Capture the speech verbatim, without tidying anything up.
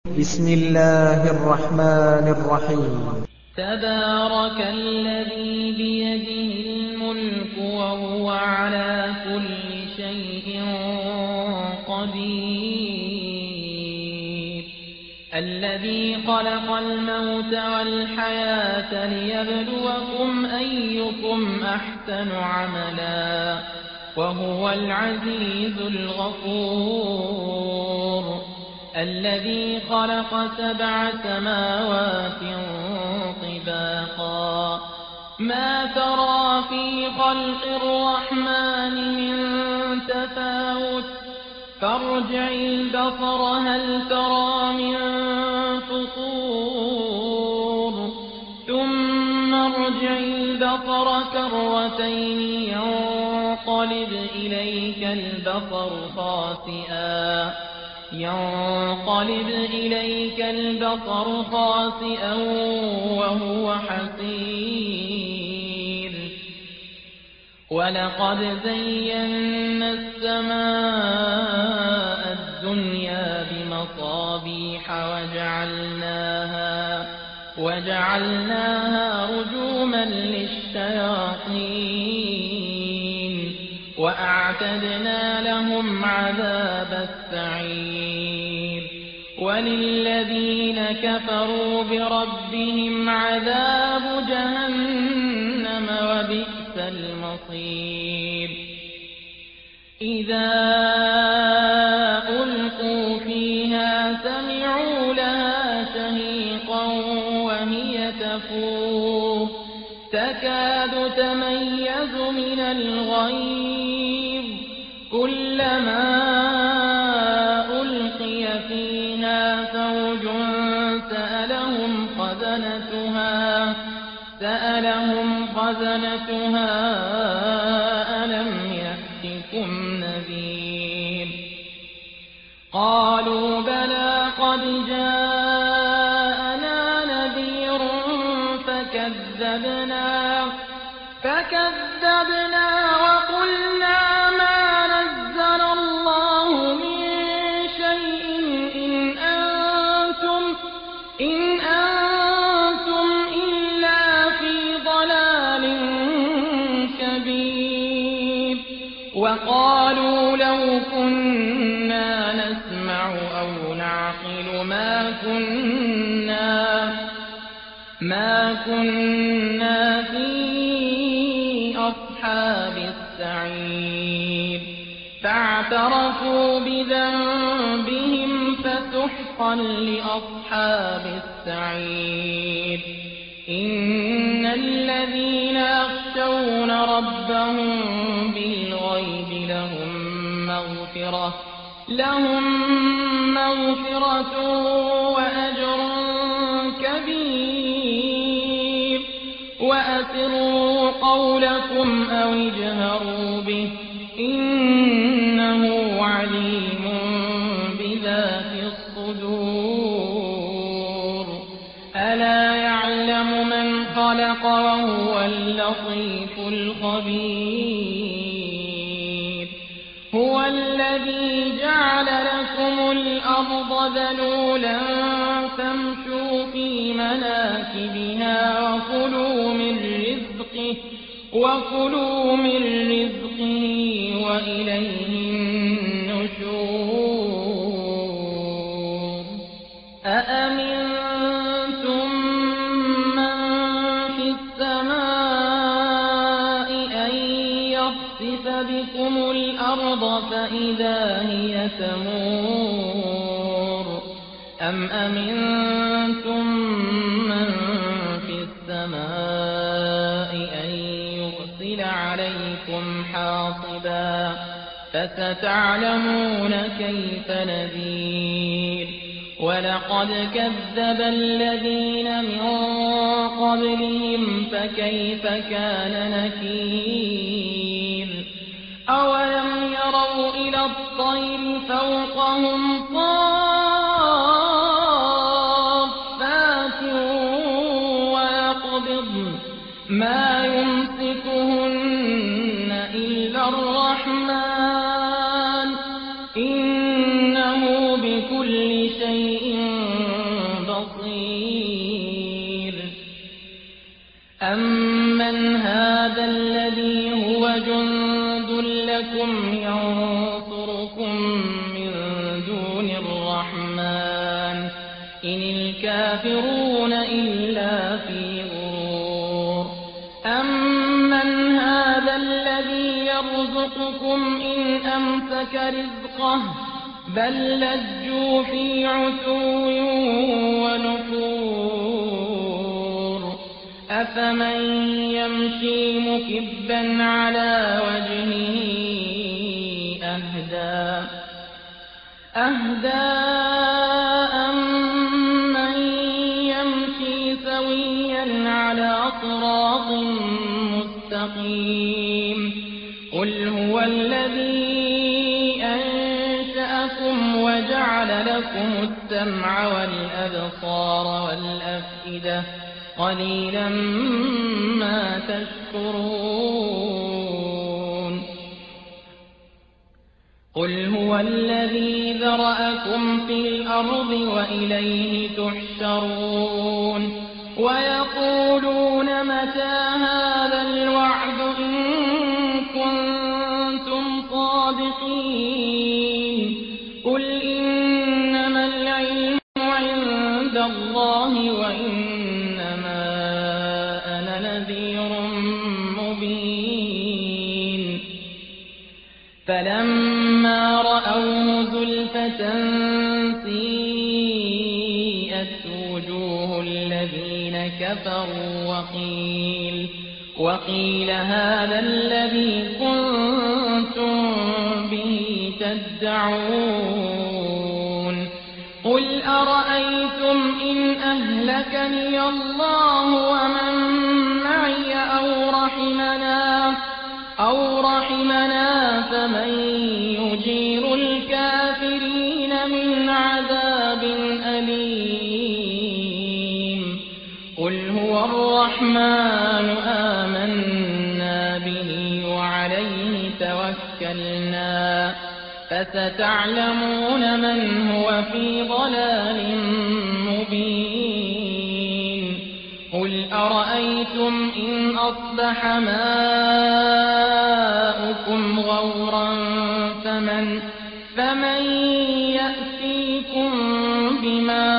بسم الله الرحمن الرحيم. تبارك الذي بيده الملك وهو على كل شيء قدير الذي خلق الموت والحياة ليبلوكم أيكم أحسن عملا وهو العزيز الغفور الذي خلق سبع سماوات طباقا ما ترى في خلق الرحمن من تفاوت فارجع البصر هل ترى من فطور ثم ارجع البصر كرتين ينقلب إليك البصر خاسئا ينقلب إليك البصر خاسئا وهو حسير ولقد زينا السماء الدنيا بمصابيح وجعلناها وجعلناها رجوما للشياطين وأعتدنا لهم عذاب السعير وللذين كفروا بربهم عذاب جهنم وبئس المصير إذا ألقوا فيها سمعوا لها شهيقا وهي تفور تكاد تميز من الغيظ كلما ألقي فيها فوج سألهم خزنتها سألهم خزنتها ألم يأتكم نذير قالوا بلى قد جاءنا نذير فكذبنا فكذبنا وقلنا ما نزل الله من شيء إن أنتم إن أنتم إلا في ضلال كبير وقالوا لو كنا نسمع أو نعقل ما كنا ما كنا في أصحاب السعير فاعترفوا بذنبهم فسحقا لأصحاب السعير إن الذين يخشون ربهم بالغيب لهم مغفرة لهم مغفرة وأجر كبير وأسروا قولكم أو اجهروا به إنه عليم بذات الصدور ألا يعلم من خلق وهو اللطيف الخبير هو الذي جعل لكم الأرض ذلولا فامشوا في مناكبها وكلوا من رزقه وكلوا من رزقه وإليه النشور أأمنتم من في السماء أن يخسف بكم الأرض فإذا هي تمور أم أمنتم من في السماء أن يرسل عليكم حاصبا فستعلمون كيف نذير ولقد كذب الذين من قبلهم فكيف كان نكير أولم يروا إلى الطير فوقهم صافات ويقبضن ما يمسكهن إلا الرحمن إنه بكل شيء بصير أمن هذا الذي هو جند لكم ينصركم من دون الرحمن إن الكافرون إلا في غرور أمن هذا الذي يرزقكم إن أمسك رزقه بل لجوا في عتو ونفور أفمن يمشي مكبا على وجهه أهدى أهدى أمن يمشي سويا على صراط مستقيم قل هو الذي أنشأكم وجعل لكم السمع والأبصار والأفئدة قليلا ما تشكرون قل هو الذي ذرأكم في الأرض وإليه تحشرون ويقولون متى هذا الوعد إن كنتم صادقين قل إنما العلم عند الله وإنما أنا نذير مبين فلما رأوه زلفة سيئت وجوه الذين كفروا وقيل وقيل هذا الذي كنتم به تدعون قل أرأيتم إن أهلكني الله ومن معي أو رحمنا أو رحمنا فمن يجير الكافرين من عذاب أليم قل هو الرحمن آمنا به وعليه توكلنا فستعلمون من هو في ضلال مبين قل أرأيتم إن أصبح ماؤكم غورا فمن, فمن يأتيكم بماء